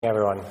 Everyone.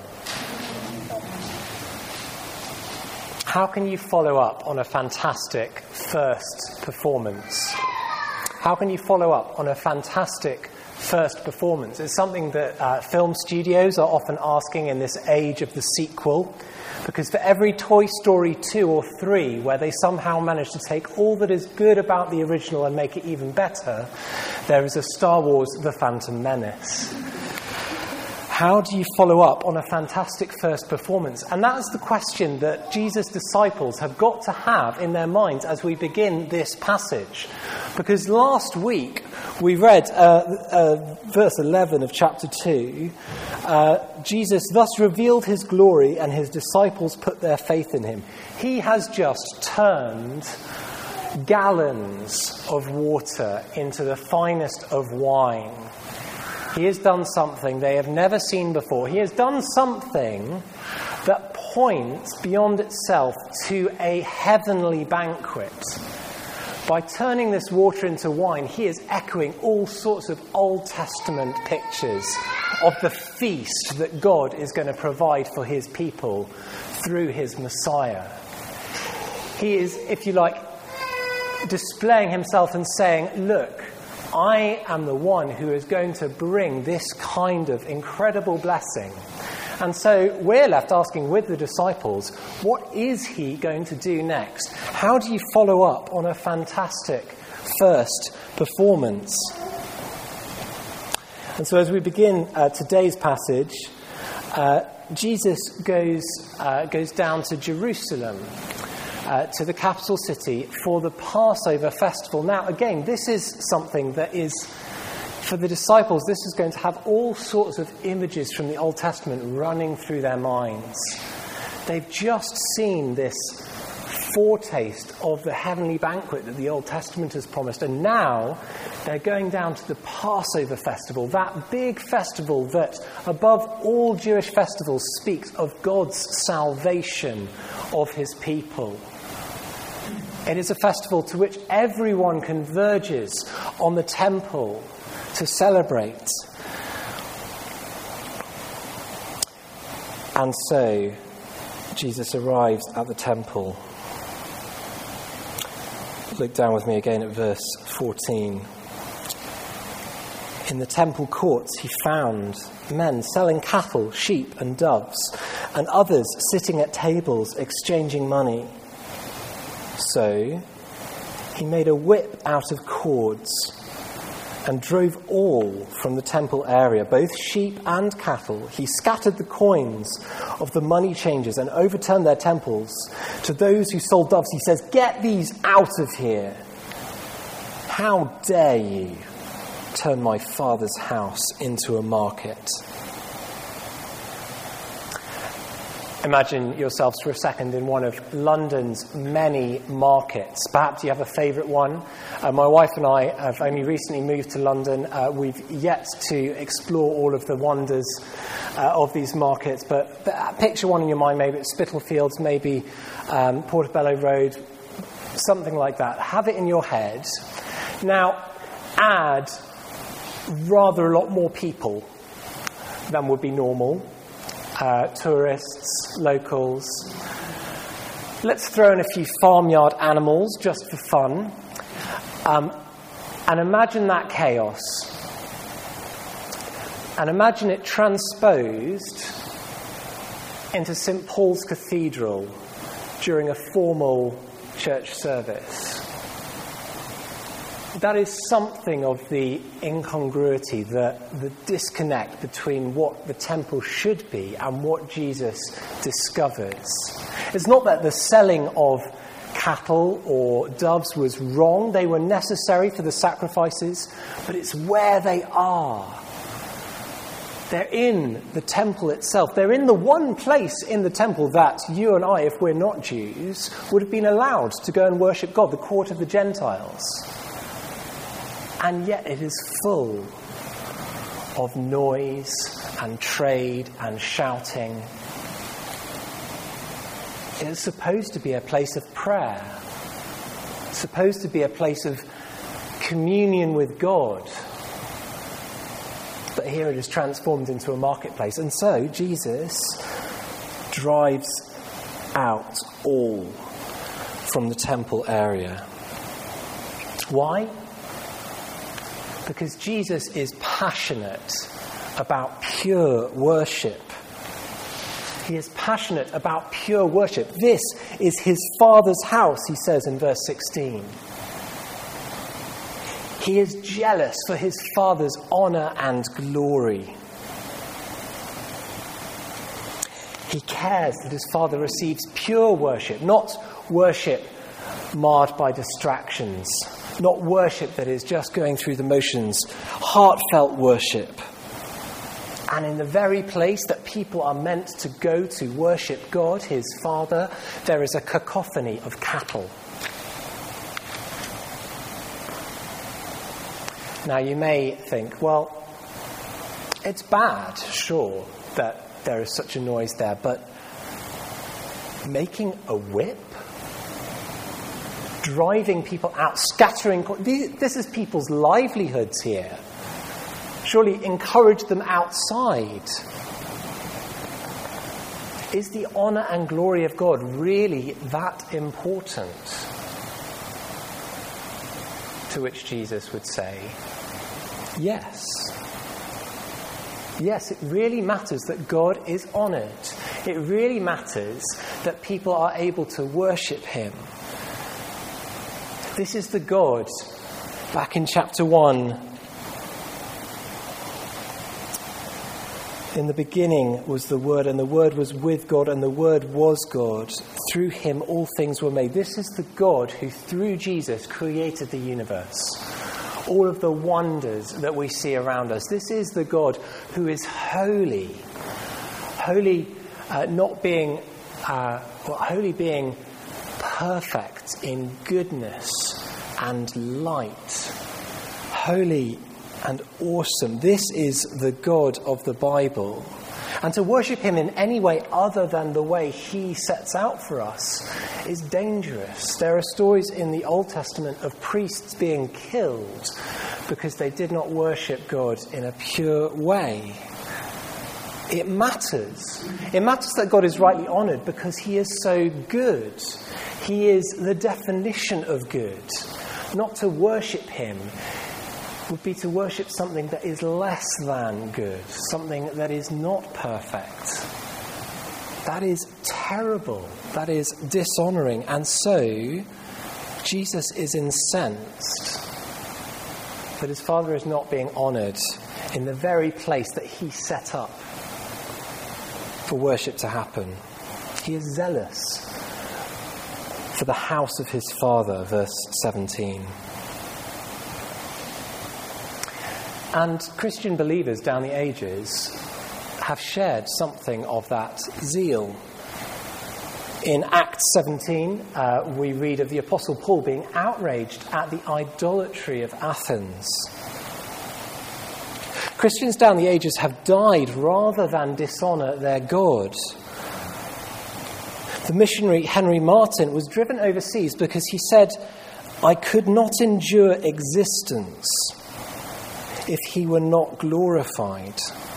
How can you follow up on a fantastic first performance? How can you follow up on a fantastic first performance? It's something that film studios are often asking in this age of the sequel, because for every Toy Story 2 or 3, where they somehow manage to take all that is good about the original and make it even better, there is a Star Wars The Phantom Menace. How do you follow up on a fantastic first performance? And that's the question that Jesus' disciples have got to have in their minds as we begin this passage. Because last week we read verse 11 of chapter 2. Jesus thus revealed his glory and his disciples put their faith in him. He has just turned gallons of water into the finest of wine. He has done something they have never seen before. He has done something that points beyond itself to a heavenly banquet. By turning this water into wine, he is echoing all sorts of Old Testament pictures of the feast that God is going to provide for his people through his Messiah. He is, if you like, displaying himself and saying, look, I am the one who is going to bring this kind of incredible blessing. And so we're left asking with the disciples, what is he going to do next? How do you follow up on a fantastic first performance? And so as we begin today's passage, Jesus goes down to Jerusalem, to the capital city for the Passover festival. Now, again, this is something that is, for the disciples, this is going to have all sorts of images from the Old Testament running through their minds. They've just seen this foretaste of the heavenly banquet that the Old Testament has promised, and now they're going down to the Passover festival, that big festival that, above all Jewish festivals, speaks of God's salvation of his people. It is a festival to which everyone converges on the temple to celebrate. And so, Jesus arrives at the temple. Look down with me again at verse 14. In the temple courts he found men selling cattle, sheep and doves, and others sitting at tables exchanging money. So he made a whip out of cords and drove all from the temple area, both sheep and cattle. He scattered the coins of the money changers and overturned their temples. To those who sold doves, he says, "Get these out of here. How dare you turn my Father's house into a market?" Imagine yourselves for a second in one of London's many markets. Perhaps you have a favourite one. My wife and I have only recently moved to London. We've yet to explore all of the wonders of these markets. But picture one in your mind. Maybe it's Spitalfields, maybe Portobello Road, something like that. Have it in your head. Now, add rather a lot more people than would be normal. Tourists, locals. Let's throw in a few farmyard animals just for fun. And imagine that chaos. And imagine it transposed into St. Paul's Cathedral during a formal church service. That is something of the incongruity, the disconnect between what the temple should be and what Jesus discovers. It's not that the selling of cattle or doves was wrong. They were necessary for the sacrifices, but it's where they are. They're in the temple itself. They're in the one place in the temple that you and I, if we're not Jews, would have been allowed to go and worship God, the court of the Gentiles. And yet it is full of noise and trade and shouting. It is supposed to be a place of prayer. It's supposed to be a place of communion with God. but here it is transformed into a marketplace. And so Jesus drives out all from the temple area. Why? Because Jesus is passionate about pure worship. He is passionate about pure worship. This is his Father's house, he says in verse 16. He is jealous for his Father's honour and glory. He cares that his Father receives pure worship, not worship marred by distractions, not worship that is just going through the motions, heartfelt worship. And in the very place that people are meant to go to worship God, his Father, there is a cacophony of cattle. Now you may think, well, it's bad, sure, that there is such a noise there, but making a whip? Driving people out, scattering... This is people's livelihoods here. Surely encourage them outside. Is the honour and glory of God really that important? To which Jesus would say, yes. Yes, it really matters that God is honoured. It really matters that people are able to worship him. This is the God, back in chapter 1, in the beginning was the Word, and the Word was with God, and the Word was God. Through him all things were made. This is the God who, through Jesus, created the universe. All of the wonders that we see around us. This is the God who is holy. Holy, holy being perfect in goodness and light. Holy and awesome. This is the God of the Bible. And to worship him in any way other than the way he sets out for us is dangerous. There are stories in the Old Testament of priests being killed because they did not worship God in a pure way. It matters. It matters that God is rightly honoured because he is so good. He is the definition of good. Not to worship him would be to worship something that is less than good, something that is not perfect. That is terrible. That is dishonouring. And so, Jesus is incensed that his Father is not being honoured in the very place that he set up for worship to happen. He is zealous for the house of his Father, verse 17. And Christian believers down the ages have shared something of that zeal. In Acts 17, we read of the Apostle Paul being outraged at the idolatry of Athens. Christians down the ages have died rather than dishonour their God. The missionary Henry Martyn was driven overseas because he said, "I could not endure existence if he were not glorified."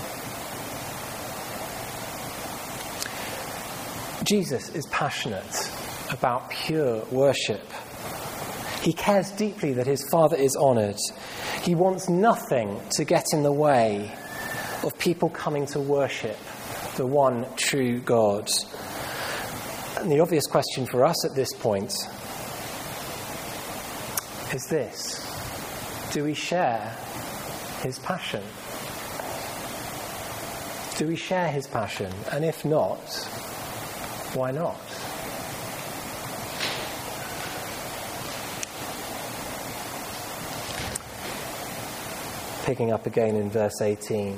Jesus is passionate about pure worship. He cares deeply that his Father is honoured. He wants nothing to get in the way of people coming to worship the one true God. And the obvious question for us at this point is this: do we share his passion? Do we share his passion? And if not, why not? Picking up again in verse 18.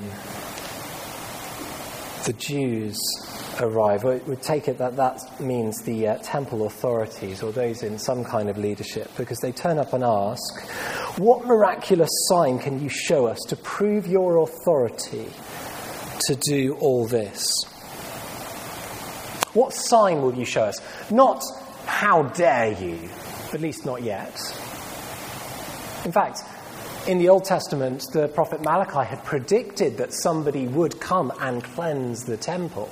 The Jews arrive. We take it that means the temple authorities or those in some kind of leadership, because they turn up and ask, "What miraculous sign can you show us to prove your authority to do all this?" What sign will you show us? Not, "How dare you?" At least not yet. In fact, In the Old Testament, the prophet Malachi had predicted that somebody would come and cleanse the temple.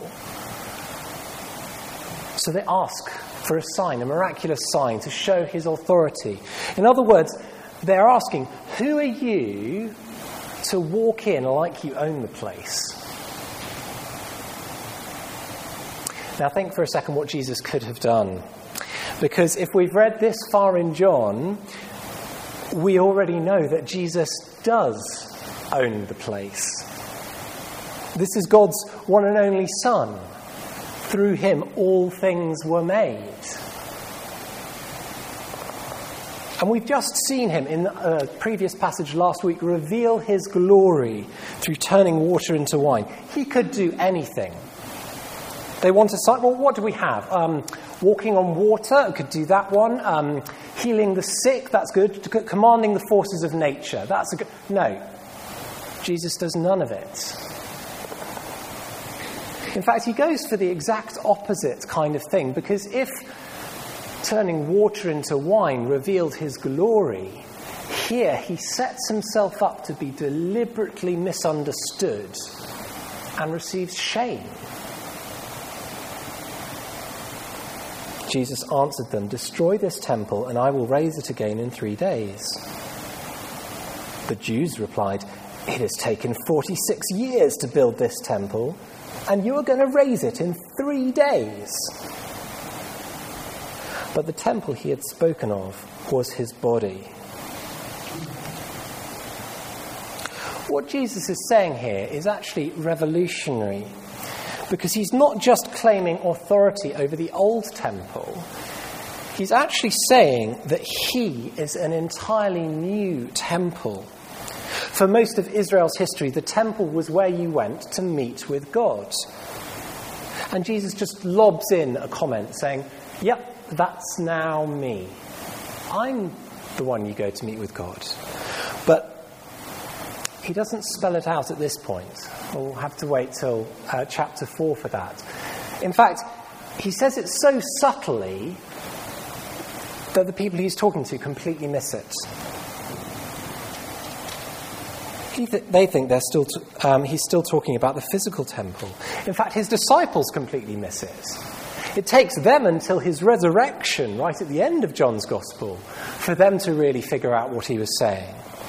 So they ask for a sign, a miraculous sign, to show his authority. In other words, they're asking, who are you to walk in like you own the place? Now think for a second what Jesus could have done. Because if we've read this far in John, we already know that Jesus does own the place. This is God's one and only Son. Through him all things were made. And we've just seen him in a previous passage last week reveal his glory through turning water into wine. He could do anything. They want a sign. Well, what do we have? Walking on water, could do that one. Healing the sick, that's good. Commanding the forces of nature, that's a good. No, Jesus does none of it. In fact, he goes for the exact opposite kind of thing, because if turning water into wine revealed his glory, here he sets himself up to be deliberately misunderstood and receives shame. Jesus answered them, "Destroy this temple, and I will raise it again in 3 days." The Jews replied, "It has taken 46 years to build this temple, and you are going to raise it in 3 days." But the temple he had spoken of was his body. What Jesus is saying here is actually revolutionary, because he's not just claiming authority over the old temple. He's actually saying that he is an entirely new temple. For most of Israel's history, the temple was where you went to meet with God. And Jesus just lobs in a comment saying, "Yep, that's now me. I'm the one you go to meet with God." But he doesn't spell it out at this point. We'll have to wait till chapter 4 for that. In fact, he says it so subtly that the people he's talking to completely miss it. They think he's still talking about the physical temple. In fact, his disciples completely miss it. It takes them until his resurrection, right at the end of John's Gospel, for them to really figure out what he was saying.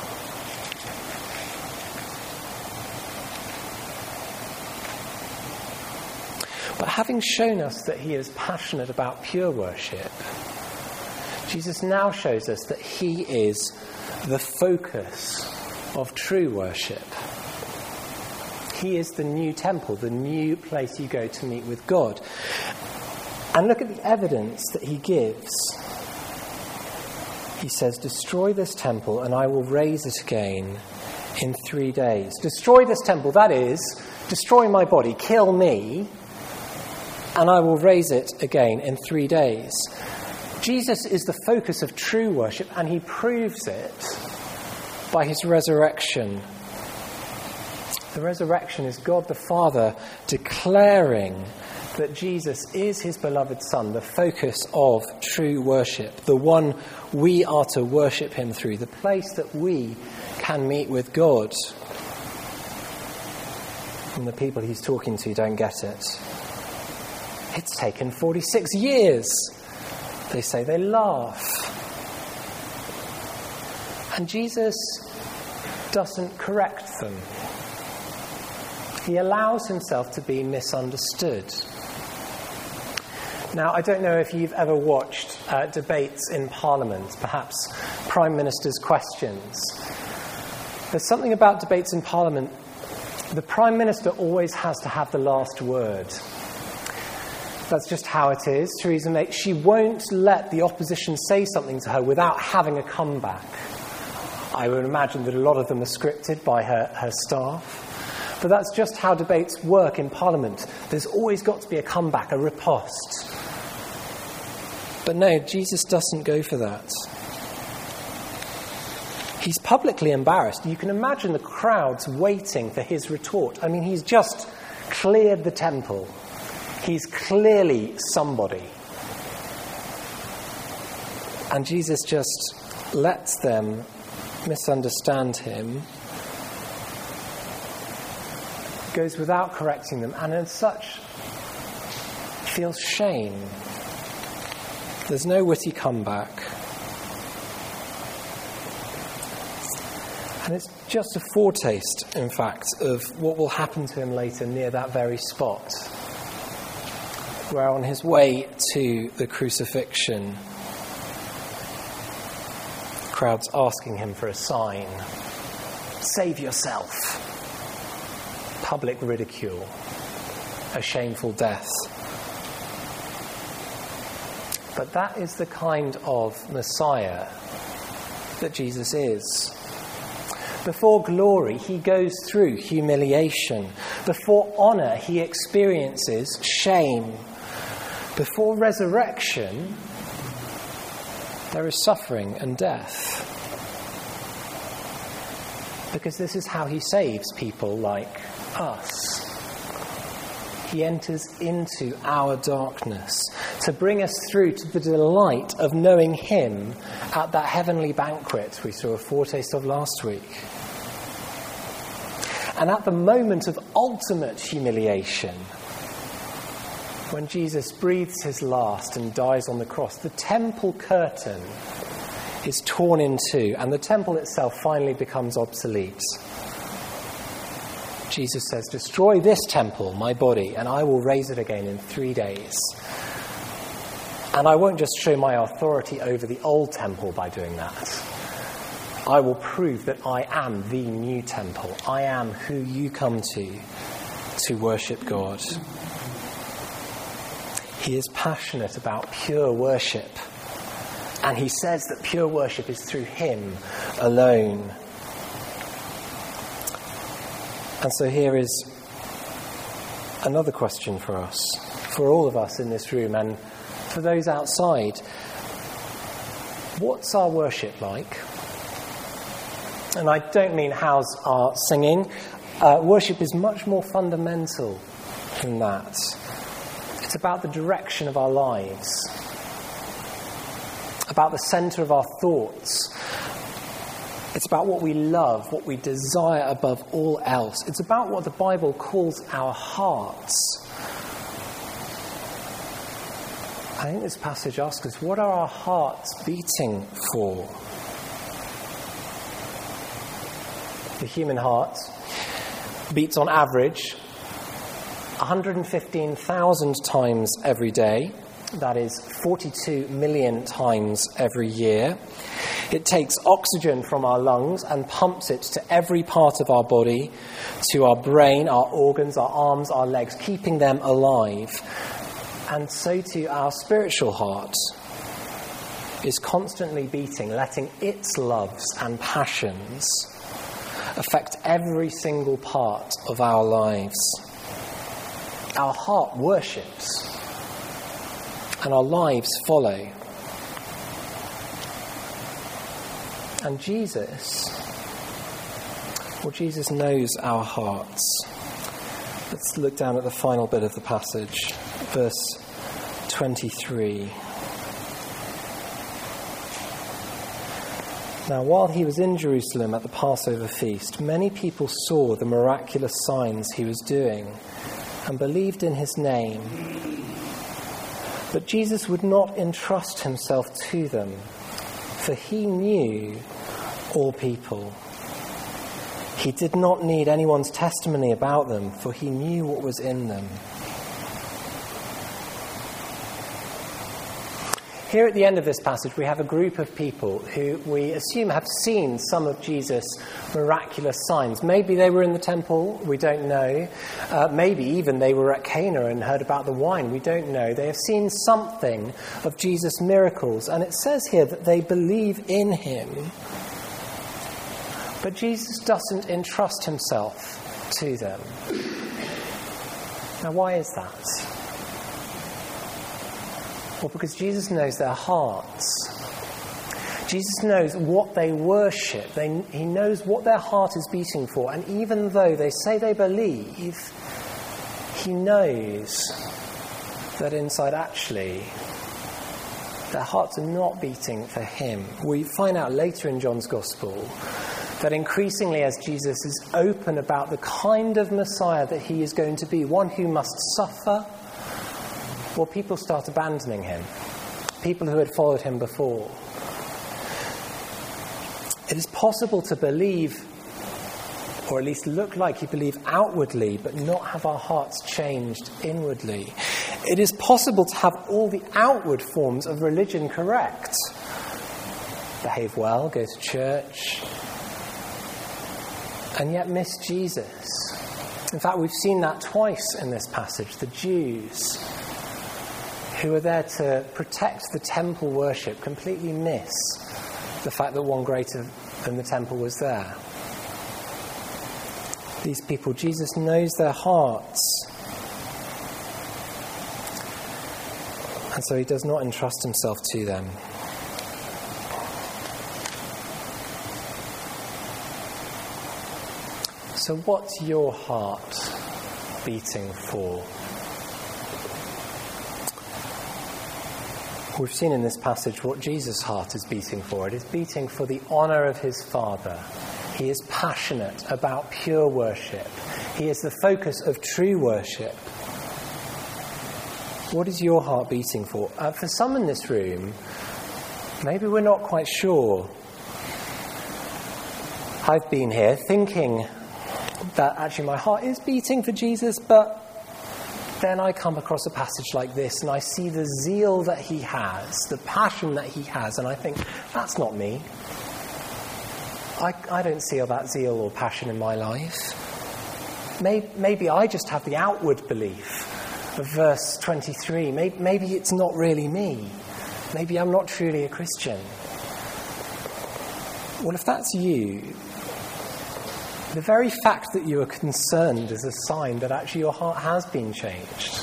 But having shown us that he is passionate about pure worship, Jesus now shows us that he is the focus of true worship. He is the new temple, the new place you go to meet with God. And look at the evidence that he gives. He says, "Destroy this temple and I will raise it again in 3 days." Destroy this temple, that is, destroy my body, kill me, and I will raise it again in 3 days. Jesus is the focus of true worship, and he proves it by his resurrection. The resurrection is God the Father declaring that Jesus is his beloved Son, the focus of true worship, the one we are to worship him through, the place that we can meet with God. And the people he's talking to don't get it. "It's taken 46 years. They say, they laugh. And Jesus doesn't correct them. He allows himself to be misunderstood. Now, I don't know if you've ever watched debates in Parliament, perhaps Prime Minister's questions. There's something about debates in Parliament. The Prime Minister always has to have the last word. That's just how it is. Theresa May, she won't let the opposition say something to her without having a comeback. I would imagine that a lot of them are scripted by her staff. But that's just how debates work in Parliament. There's always got to be a comeback, a riposte. But no, Jesus doesn't go for that. He's publicly embarrassed. You can imagine the crowds waiting for his retort. I mean, he's just cleared the temple. He's clearly somebody. And Jesus just lets them misunderstand him, goes without correcting them, and as such feels shame. There's no witty comeback. And it's just a foretaste, in fact, of what will happen to him later near that very spot, where on his way to the crucifixion, crowds asking him for a sign. Save yourself. Public ridicule. A shameful death. But that is the kind of Messiah that Jesus is. Before glory, he goes through humiliation. Before honour, he experiences shame. Before resurrection, there is suffering and death. Because this is how he saves people like us. He enters into our darkness to bring us through to the delight of knowing him at that heavenly banquet we saw a foretaste of last week. And at the moment of ultimate humiliation, when Jesus breathes his last and dies on the cross, the temple curtain is torn in two, and the temple itself finally becomes obsolete. Jesus says, "Destroy this temple, my body, and I will raise it again in 3 days. And I won't just show my authority over the old temple by doing that. I will prove that I am the new temple. I am who you come to worship God." He is passionate about pure worship. And he says that pure worship is through him alone. And so here is another question for us, for all of us in this room and for those outside. What's our worship like? And I don't mean how's our singing. Worship is much more fundamental than that. It's about the direction of our lives, about the centre of our thoughts. It's about what we love, what we desire above all else. It's about what the Bible calls our hearts. I think this passage asks us, what are our hearts beating for? The human heart beats on average 115,000 times every day. That is 42 million times every year. It takes oxygen from our lungs and pumps it to every part of our body, to our brain, our organs, our arms, our legs, keeping them alive. And so too our spiritual heart is constantly beating, letting its loves and passions affect every single part of our lives. Our heart worships, and our lives follow. And Jesus knows our hearts. Let's look down at the final bit of the passage, verse 23. Now, while he was in Jerusalem at the Passover feast, many people saw the miraculous signs he was doing and believed in his name. But Jesus would not entrust himself to them, for he knew all people. He did not need anyone's testimony about them, for he knew what was in them. Here at the end of this passage, we have a group of people who we assume have seen some of Jesus' miraculous signs. Maybe they were in the temple, we don't know. Maybe even they were at Cana and heard about the wine, we don't know. They have seen something of Jesus' miracles, and it says here that they believe in him. But Jesus doesn't entrust himself to them. Now, why is that? Well, because Jesus knows their hearts. Jesus knows what they worship. He knows what their heart is beating for. And even though they say they believe, he knows that inside actually their hearts are not beating for him. We find out later in John's Gospel That increasingly, as Jesus is open about the kind of Messiah that he is going to be, one who must suffer, well, people start abandoning him. People who had followed him before. It is possible to believe, or at least look like you believe outwardly, but not have our hearts changed inwardly. It is possible to have all the outward forms of religion correct. Behave well, go to church, and yet miss Jesus. In fact, we've seen that twice in this passage. The Jews, who were there to protect the temple worship, completely miss the fact that one greater than the temple was there. These people, Jesus knows their hearts. And so he does not entrust himself to them. So what's your heart beating for? We've seen in this passage what Jesus' heart is beating for. It is beating for the honour of his Father. He is passionate about pure worship. He is the focus of true worship. What is your heart beating for? For some in this room, maybe we're not quite sure. I've been here thinking that actually my heart is beating for Jesus, but then I come across a passage like this and I see the zeal that he has, the passion that he has, and I think, that's not me. I don't see all that zeal or passion in my life. Maybe I just have the outward belief of verse 23. Maybe it's not really me. Maybe I'm not truly a Christian. Well, if that's you, the very fact that you are concerned is a sign that actually your heart has been changed.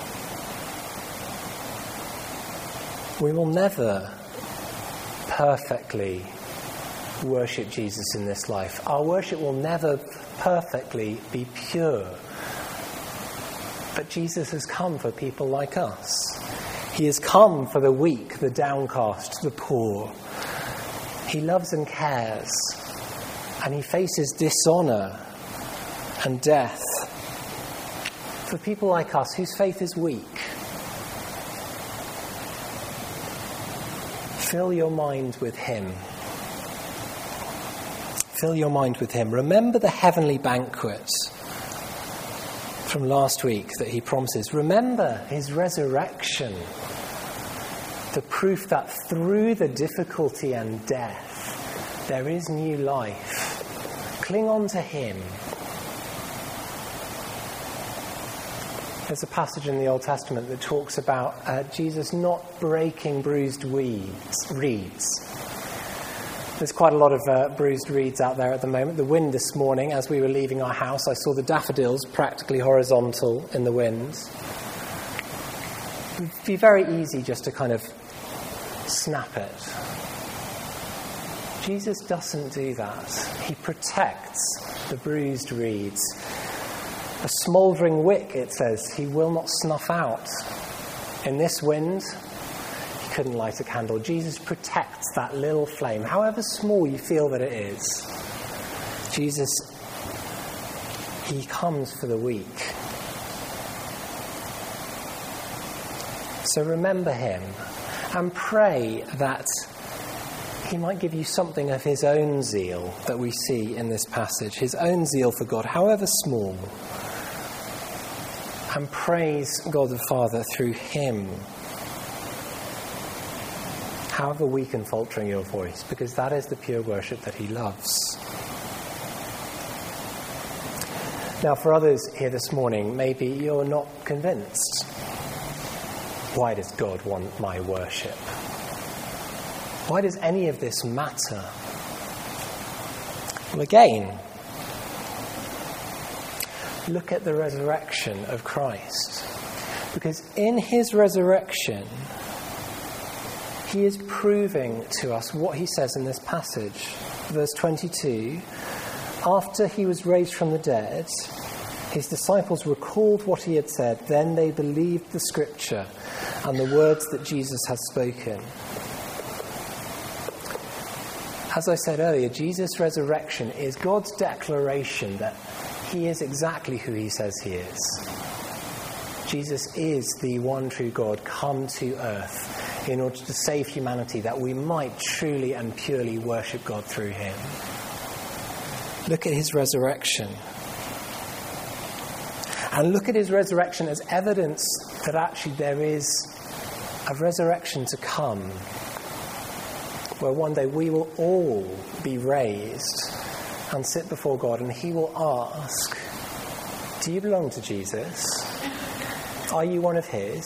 We will never perfectly worship Jesus in this life. Our worship will never perfectly be pure. But Jesus has come for people like us. He has come for the weak, the downcast, the poor. He loves and cares. And he faces dishonour and death for people like us whose faith is weak. Fill your mind with him. Fill your mind with him. Remember the heavenly banquet from last week that he promises. Remember his resurrection. The proof that through the difficulty and death, there is new life. Cling on to him. There's a passage in the Old Testament that talks about Jesus not breaking bruised reeds. There's quite a lot of bruised reeds out there at the moment. The wind this morning, as we were leaving our house, I saw the daffodils practically horizontal in the wind. It would be very easy just to kind of snap it. Jesus doesn't do that. He protects the bruised reeds. A smouldering wick, it says, he will not snuff out. In this wind, he couldn't light a candle. Jesus protects that little flame, however small you feel that it is. Jesus, he comes for the weak. So remember him and pray that he might give you something of his own zeal that we see in this passage, his own zeal for God, however small. And praise God the Father through him, however weak and faltering your voice, because that is the pure worship that he loves. Now, for others here this morning, maybe you're not convinced. Why does God want my worship? Why does any of this matter? Well, again, look at the resurrection of Christ. Because in his resurrection, he is proving to us what he says in this passage. Verse 22, after he was raised from the dead, his disciples recalled what he had said. Then they believed the scripture and the words that Jesus had spoken. As I said earlier, Jesus' resurrection is God's declaration that he is exactly who he says he is. Jesus is the one true God come to earth in order to save humanity, that we might truly and purely worship God through him. Look at his resurrection. And look at his resurrection as evidence that actually there is a resurrection to come, where one day we will all be raised and sit before God, and he will ask, do you belong to Jesus? Are you one of his?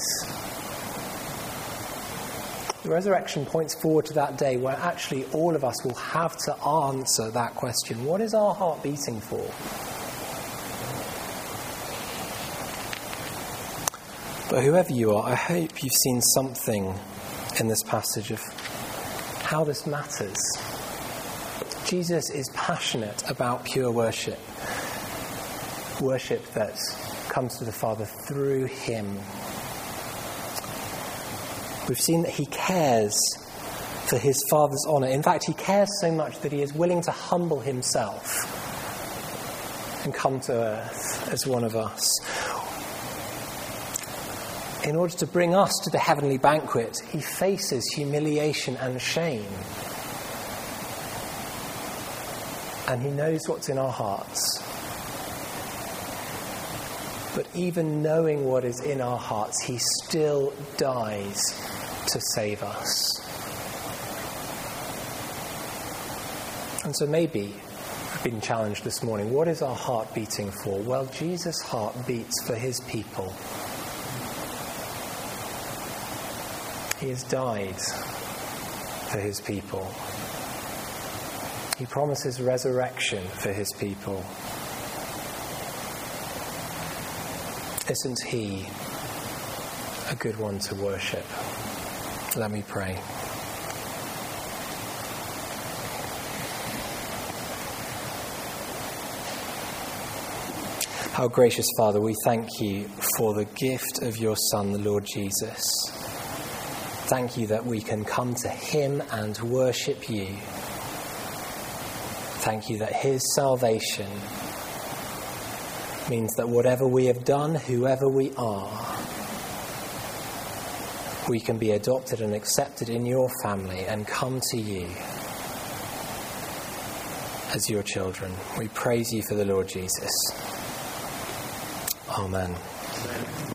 The resurrection points forward to that day where actually all of us will have to answer that question. What is our heart beating for? But whoever you are, I hope you've seen something in this passage of how this matters. Jesus is passionate about pure worship. Worship that comes to the Father through him. We've seen that he cares for his Father's honour. In fact, he cares so much that he is willing to humble himself and come to earth as one of us. In order to bring us to the heavenly banquet, he faces humiliation and shame. And he knows what's in our hearts. But even knowing what is in our hearts, he still dies to save us. And so maybe we've been challenged this morning. What is our heart beating for? Well, Jesus' heart beats for his people. He has died for his people. He promises resurrection for his people. Isn't he a good one to worship? Let me pray. Our gracious Father, we thank you for the gift of your Son, the Lord Jesus. Thank you that we can come to him and worship you. Thank you that his salvation means that whatever we have done, whoever we are, we can be adopted and accepted in your family and come to you as your children. We praise you for the Lord Jesus. Amen.